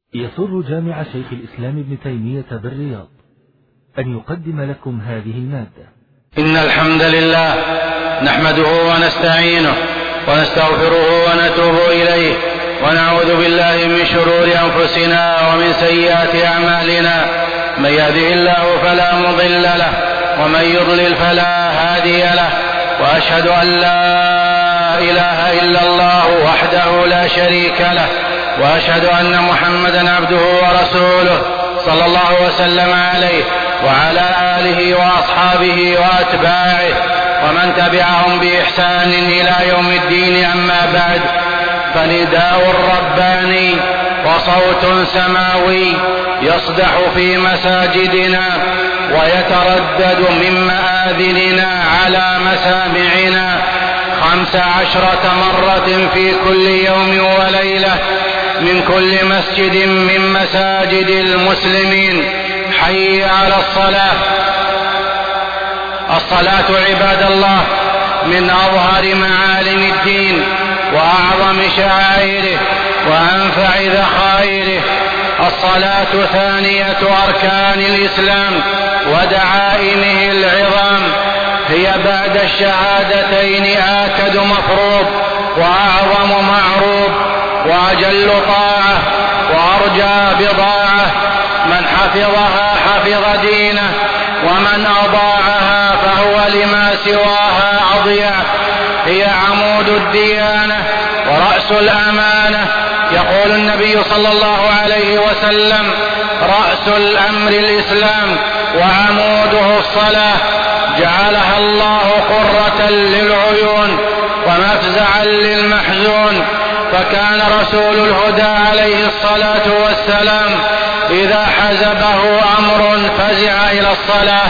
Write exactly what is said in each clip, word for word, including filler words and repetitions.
يسر جامع شيخ الإسلام ابن تيمية بالرياض أن يقدم لكم هذه المادة. إن الحمد لله نحمده ونستعينه ونستغفره ونتوب إليه ونعوذ بالله من شرور أنفسنا ومن سيئات أعمالنا. من يهده الله فلا مضل له ومن يضلل فلا هادي له، وأشهد أن لا إله إلا الله وحده لا شريك له، وأشهد أن محمدا عبده ورسوله صلى الله وسلم عليه وعلى آله وأصحابه وأتباعه ومن تبعهم بإحسان إلى يوم الدين. أما بعد، فنداء رباني وصوت سماوي يصدح في مساجدنا ويتردد من مآذننا على مسامعنا خمس عشرة مرة في كل يوم وليلة من كل مسجد من مساجد المسلمين. حي على الصلاة. الصلاة عباد الله من أظهر معالم الدين وأعظم شعائره وأنفع ذخائره. الصلاة ثانية أركان الإسلام ودعائمه العظام، هي بعد الشهادتين آكد مفروض وأعظم معروض وأجل طاعة وأرجى بضاعة. من حفظها حفظ دينه، ومن أضاعها فهو لما سواها أضيع. هي عمود الديانة ورأس الأمانة. يقول النبي صلى الله عليه وسلم: رأس الأمر الإسلام وعموده الصلاة، جعلها الله قرة للعيون ومفزعا للمحزون. فكان رسول الهدى عليه الصلاة والسلام إذا حزبه أمر فزع إلى الصلاة.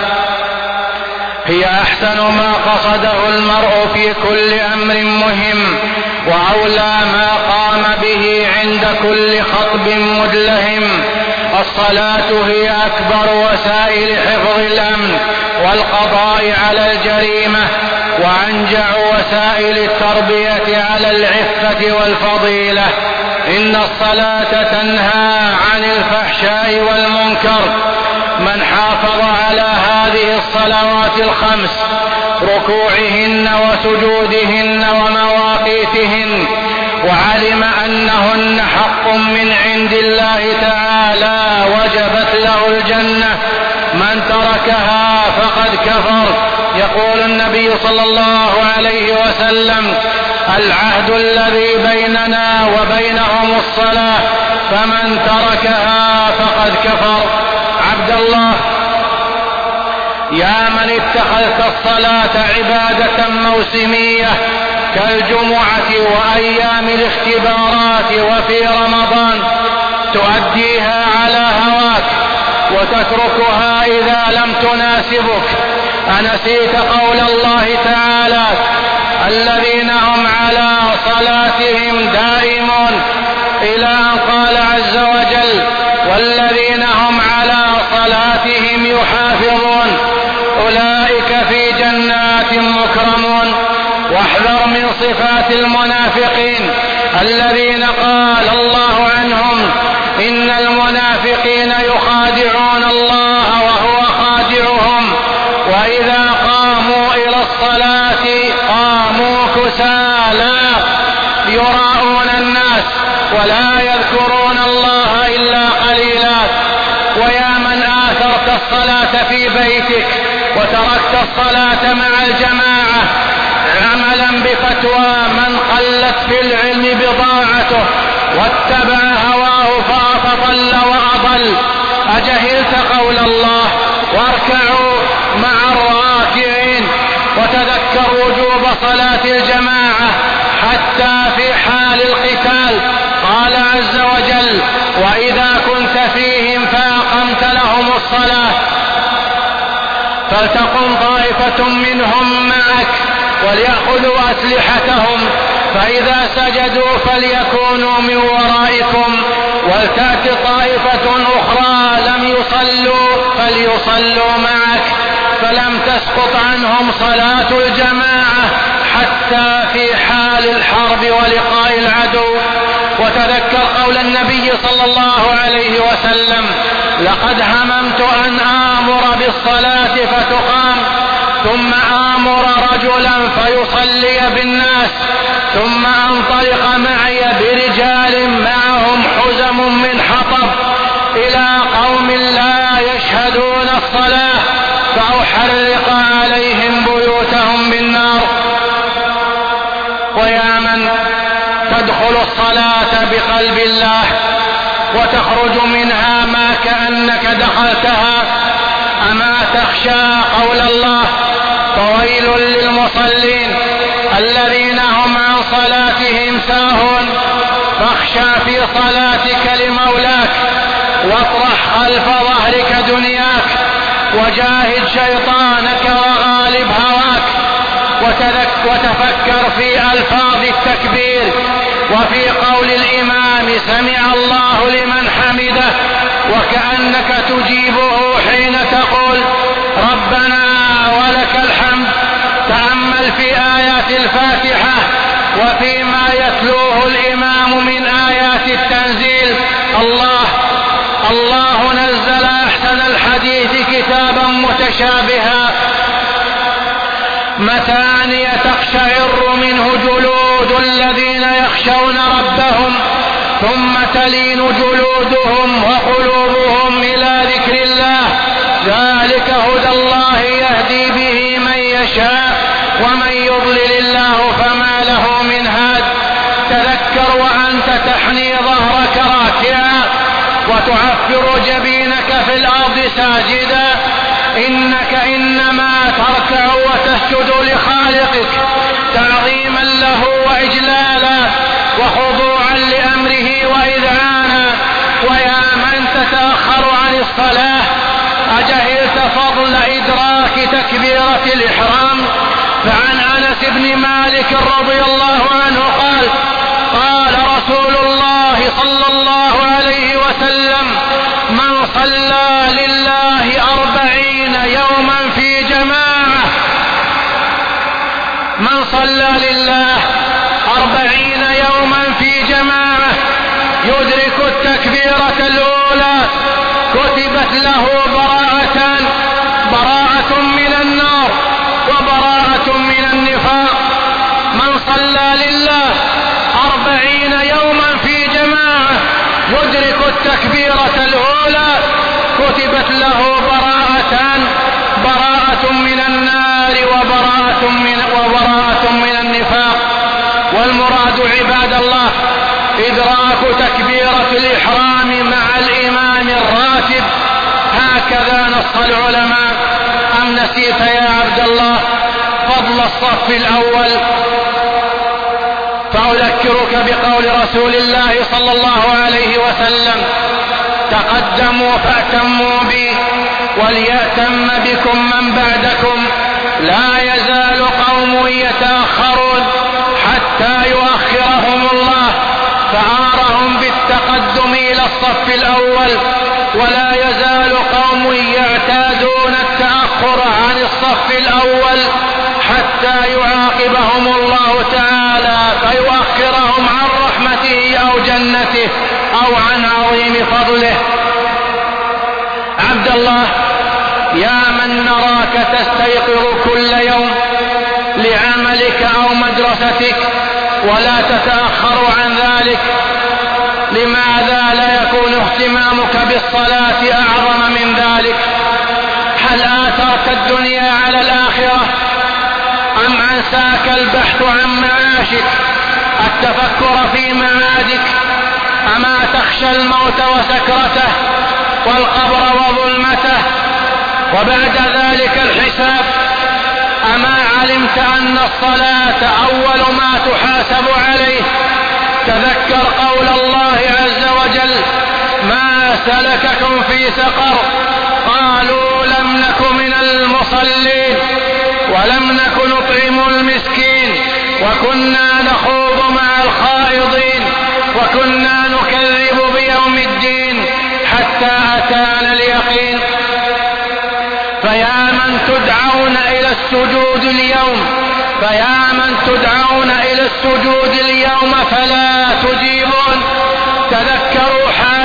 هي أحسن ما قصده المرء في كل أمر مهم، وأولى ما قام به عند كل خطب مدلهم. الصلاة هي أكبر وسائل حفظ الأمن والقضاء على الجريمة، وأنجع وسائل التربية على العفة والفضيلة. إن الصلاة تنهى عن الفحشاء والمنكر. من حافظ على هذه الصلوات الخمس، ركوعهن وسجودهن ومواقيتهن، وعلم أنهن حق من عند الله تعالى، وجبت له الجنة. من تركها فقد كفر. يقول النبي صلى الله عليه وسلم: العهد الذي بيننا وبينهم الصلاة، فمن تركها فقد كفر. عبد الله، يا من اتخذت الصلاة عبادة موسمية كالجمعة وأيام الاختبارات وفي رمضان، تؤديها على هواك وتتركها إذا لم تناسبك، أنسيت قول الله تعالى: الذين هم على صلاتهم دائمون، إلى أن قال عز وجل: والذين هم على صلاتهم يحافظون، أولئك في جنات مكرمون. واحذر من صفات المنافقين الذين قال الله عنهم: إن المنافقين يخادعون الله وهو خادعهم، وإذا قاموا إلى الصلاة قاموا كسالى يراءون الناس ولا يذكرون الله إلا قليلا. ويا من آثرت الصلاة في بيتك وتركت الصلاة مع الجماعة عملا بفتوى من قلت في العلم بضاعته واتبع هواه فأضل وأضل، أجهلت قول الله: واركعوا مع الراكعين؟ وتذكر وجوب صلاة الجماعة حتى في حال القتال. قال عز وجل: وإذا كنت فيهم فأقمت لهم الصلاة فلتقم طائفة منهم معك وليأخذوا أسلحتهم، فإذا سجدوا فليكونوا من ورائكم، ولتأت طائفة أخرى لم يصلوا فليصلوا معك، فلم تسقط عنهم صلاة الجماعة حتى في حال الحرب ولقاء العدو. وتذكر قول النبي صلى الله عليه وسلم: لقد هممت أن آمر بالصلاة فتقام، ثم آمر رجلا فيصلي بالناس، ثم أنطلق معي برجال معهم حزم من حطب إلى قوم لا يشهدون الصلاة فأحرق عليهم بيوتهم بالنار. ويا من تدخل الصلاة بقلب الله وتخرج منها ما كأنك دخلتها، أما تخشى قول الله: فويل للمصلين الذين هم عن صلاتهم ساهون. فاخشى في صلاتك لمولاك، واطرح خلف ظهرك دنياك، وجاهد شيطانك وغالب هواك، وتفكر في ألفاظ التكبير وفي قول الإمام: سمع الله لمن حمده، وكأنك تجيبه حين تقول: ربنا ولك الحمد. تأمل في آيات الفاتحة وفيما يتلوه الإمام من آيات التنزيل. الله الله نزل أحسن الحديث كتابا متشابها مثانية تقشعر منه جلود الذين يخشون ربهم، ثم تلين جلودهم وقلوبهم إلى ذكر الله. ذلك هدى الله يهدي به من يشاء، ومن يضلل الله فما له من هاد. تذكر وأنت تحني ظهرك راكعا وتعفر جبينك في الأرض ساجدا، إنك إنما تركع وتسجد لخالقك تعظيما له وإجلالا وخضوعا لأمره وإذعانا. ويا من تتأخر عن الصلاة، أجهلت فضل إدراك تكبيرة الإحرام؟ فعن أنس بن مالك رضي الله عنه قال: قال رسول الله صلى الله عليه وسلم: من صلى لله أربعين يوما في جماعة من صلى لله أربعين يوما في جماعة يدرك التكبيرة الأولى كتبت له براءة براءة من النار وبراءة من النفاق. من صلى لله أربعين يوما في جماعة يدرك التكبيرة الأولى كتبت له براءة براءة من النار وبراءة من, وبراءة من النفاق. والمراد عباد الله إدراك تكبيرة الإحرام مع الإمام الراتب، هكذا نص العلماء. أم نسيت يا عبد الله فضل الصف الأول؟ فأذكرك بقول رسول الله صلى الله عليه وسلم: تقدموا فأتموا بي وليأتم بكم من بعدكم، لا يزال قوم يتأخرون حتى يؤخرهم الله فأمرهم بالتقدم إلى الصف الأول، ولا يزال قوم يعتادون التأخر عن الصف الأول حتى يعاقبهم الله تعالى فيؤخرهم عن رحمته أو جنته أو عن عظيم فضله. عبد الله، يا من نراك تستيقظ كل يوم لعملك أو مدرستك ولا تتأخر عن ذلك، لماذا لا يكون اهتمامك بالصلاة أعظم من ذلك؟ هل آثرت الدنيا على الآخرة أم أنساك البحث عن معاشك، التفكر في معادك؟ أما تخشى الموت وسكرته والقبر وظلمته وبعد ذلك الحساب؟ أما علمت أن الصلاة أول ما تحاسب عليه؟ تذكر قول الله عز وجل: ما سلككم في سقر؟ قالوا لم نك من المصلين ولم نك نطعم المسكين وكنا نخوض مع الخائضين وكنا نكذب بيوم الدين حتى أتانا اليقين. فيا من تدعون إلى السجود اليوم فيا من تدعون إلى السجود اليوم فلا تجيبون. تذكروا حال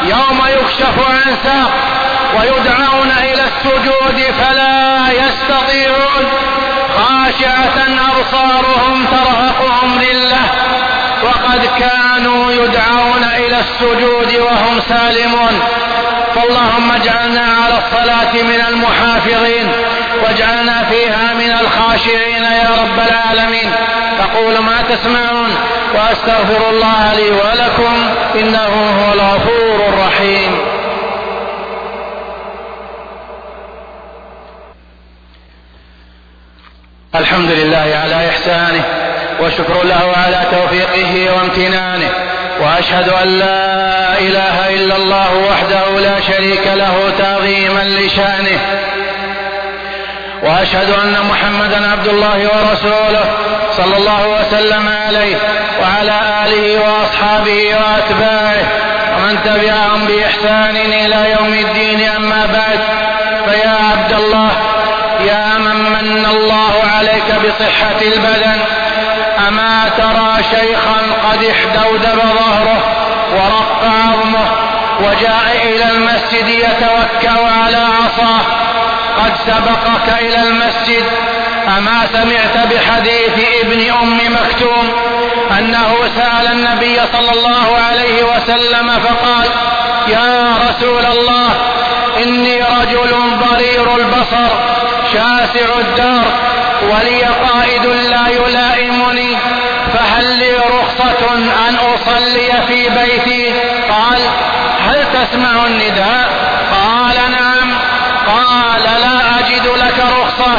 يوم يكشف عن ساق ويدعون إلى السجود فلا يستطيعون خاشعة أبصارهم ترهقهم ذلة وقد كانوا يدعون إلى السجود وهم سالمون. فاللهم اجعلنا على الصلاة من المحافظين واجعلنا فيها من الخاشعين يا رب العالمين. تقول ما تسمعون وأستغفر الله لي ولكم إنه هو الغفور الرحيم. الحمد لله على إحسانه وشكر له على توفيقه وامتنانه، وأشهد أن لا إله إلا الله وحده لا شريك له تعظيما لشأنه، وأشهد أن محمدا عبد الله ورسوله صلى الله وسلم عليه وعلى آله وأصحابه وأتباعه ومن تبعهم بإحسان إلى يوم الدين. أما بعد، فيا عبد الله، يا من من الله عليك بصحة البدن، أما ترى شيخا قد احدودب ظهره ورق عظمه وجاء إلى المسجد يتوكأ على عصاه قد سبقك إلى المسجد؟ أما سمعت بحديث ابن أم مكتوم أنه سأل النبي صلى الله عليه وسلم فقال: يا رسول الله، إني رجل ضرير البصر شاسع الدار ولي قائد لا يلائمني، فهل لي رخصة أن أصلي في بيتي؟ قال: هل تسمع النداء؟ قال: نعم. قال: لا أجد لك رخصة.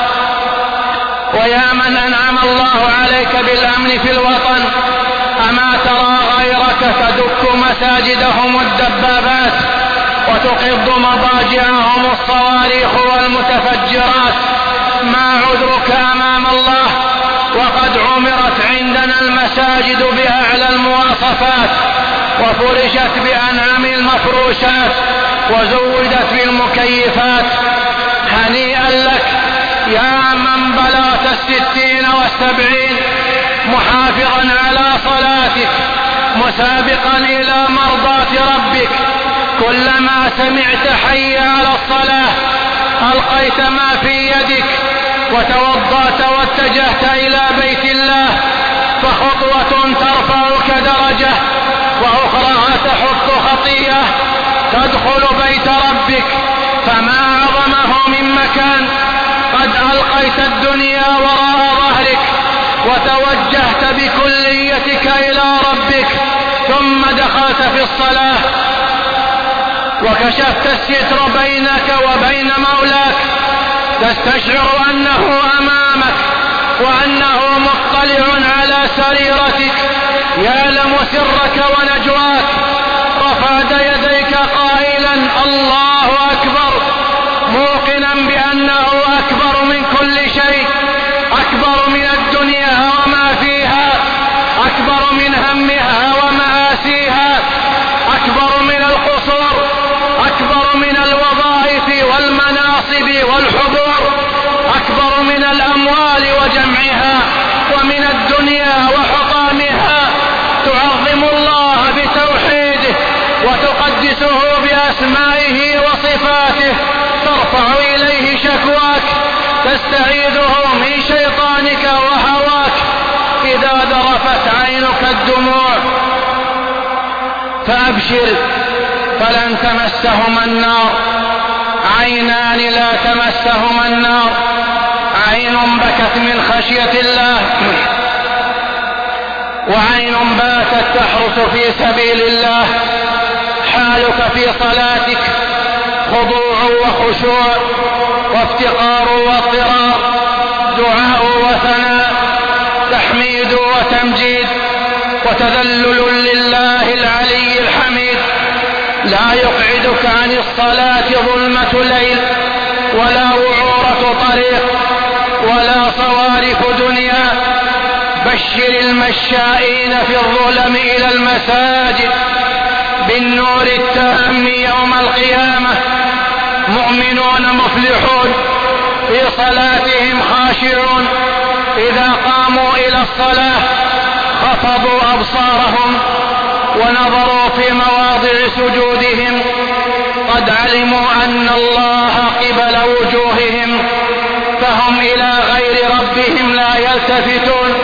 ويا من أنعم الله عليك بالأمن في الوطن، أما ترى غيرك تدك مساجدهم الدبابات وتقض مضاجعهم الصواريخ والمتفجرات؟ ما عذرك أمام الله وقد عمرت عندنا المساجد بأعلى المواصفات وفرشت بأنعم المفروشات وزودت بالمكيفات. هنيئا لك يا من بلغت الستين والسبعين محافظا على صلاتك مسابقا إلى مرضاة ربك. كلما سمعت حي على الصلاة ألقيت ما في يدك وتوضأت واتجهت إلى بيت الله، فخطوة ترفعك درجة وأخرى تحط خطيئة تدخل بيت ربك. فما أعظمه من مكان قد ألقيت الدنيا وراء ظهرك وتوجهت بكليتك إلى ربك، ثم دخلت في الصلاة وكشفت الستر بينك وبين مولاك، تستشعر أنه أمامك وأنه مطلع على سريرتك يعلم سرك ونجواك. رفعت يديك قائلا: الله أكبر، موقنا بأنه أكبر من كل شيء، أكبر من الدنيا وما فيها، أكبر من همها ومآسيها، أكبر من القصور، أكبر من الوظائف والمناصب والحضور، أكبر من الأموال وجمعها ومن الدنيا وحطامها. تعظم الله بتوحيده وتقدسه بأسمائه وصفاته، ترفع إليه شكواك، تستعيذه من شيطانك وهواك. إذا ذرفت عينك الدموع فأبشر فلن تمسهما النار، عينان لا تمسهما النار، عين بكت من خشية الله وعين باتت تحرس في سبيل الله. حالك في صلاتك خضوع وخشوع وافتقار واضطرار، دعاء وثناء، تحميد وتمجيد وتذلل لله العلي الحميد. لا يقعدك عن الصلاة ظلمة ليل ولا وعورة طريق ولا صوارف دنيا. بشر المشائين في الظلم إلى المساجد بالنور التام يوم القيامة، مؤمنون مفلحون في صلاتهم خاشعون، إذا قاموا إلى الصلاة خفضوا أبصارهم ونظروا في مواضع سجودهم قد علموا أن الله قبل وجوههم، فهم إلى غير ربهم لا يلتفتون.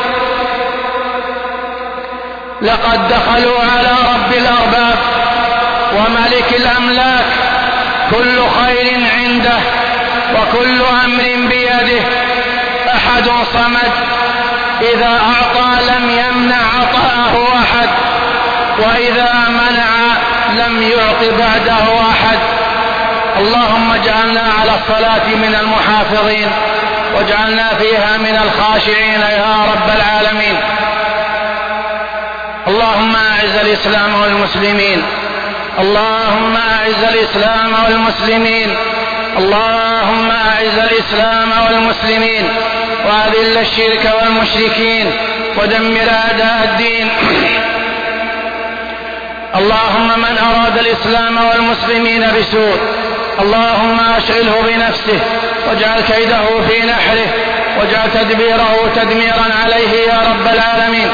لقد دخلوا على رب الأرباب وملك الأملاك، كل خير عنده وكل أمر بيده، أحد صمد، إذا أعطى لم يمنع عطاءه أحد، وإذا منع لم يعط بعده أحد. اللهم اجعلنا على الصلاة من المحافظين، واجعلنا فيها من الخاشعين يا رب العالمين. اللهم أعز الإسلام والمسلمين، اللهم أعز الإسلام والمسلمين، اللهم أعز الإسلام والمسلمين، وأذل الشرك والمشركين، ودمر أعداء الدين. اللهم من أراد الإسلام والمسلمين بسوء اللهم أشغله بنفسه، واجعل كيده في نحره، واجعل تدبيره تدميرا عليه يا رب العالمين.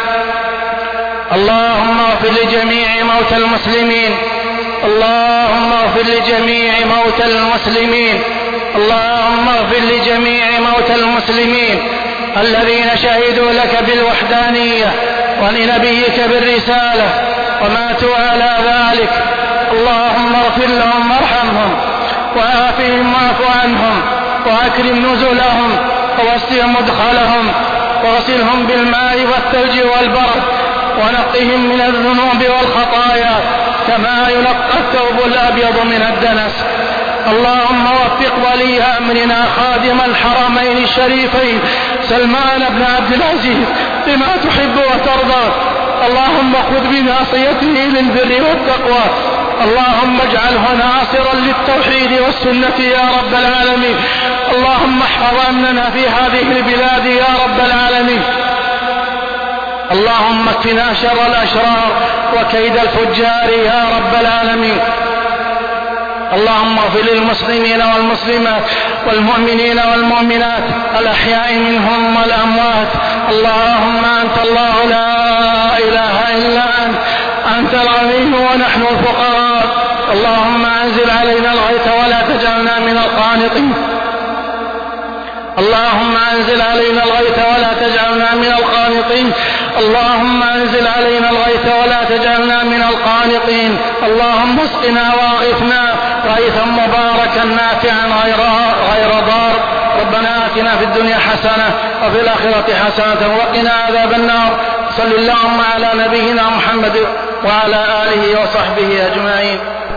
اللهم اغفر لجميع موتى المسلمين، اللهم اغفر لجميع موتى المسلمين، اللهم اغفر لجميع موتى المسلمين الذين شهدوا لك بالوحدانية ولنبيك بالرسالة وماتوا على ذلك. اللهم اغفر لهم وارحمهم وآفهم واعف عنهم وأكرم نزلهم ووسع مدخلهم واغسلهم بالماء والثلج والبرد ونقهم من الذنوب والخطايا كما ينقى الثوب الأبيض من الدنس. اللهم وفق ولي أمرنا خادم الحرمين الشريفين سلمان بن عبد العزيز بما تحب وترضى. اللهم خذ بناصيته للبر والتقوى، اللهم اجعله ناصرا للتوحيد والسنة يا رب العالمين. اللهم احفظ أمننا في هذه البلاد يا رب العالمين. اللهم اكفنا شر الأشرار وكيد الفجار يا رب العالمين. اللهم اغفر للمسلمين والمسلمات والمؤمنين والمؤمنات الأحياء منهم والأموات. اللهم أنت الله لا إله إلا أنت، أنت الغني ونحن الفقراء. اللهم أنزل علينا الغيث ولا تجعلنا من القانطين. اللهم أنزل علينا الغيث ولا تجعلنا من القانطين. اللهم أنزل علينا الغيث ولا تجعلنا من القانطين. اللهم اسقنا واغثنا غيثا مباركا نافعا غير غير ضار. ربنا آتنا في الدنيا حسنة وفي الآخرة حسنة وقنا عذاب النار. صل اللهم على نبينا محمد وعلى آله وصحبه أجمعين.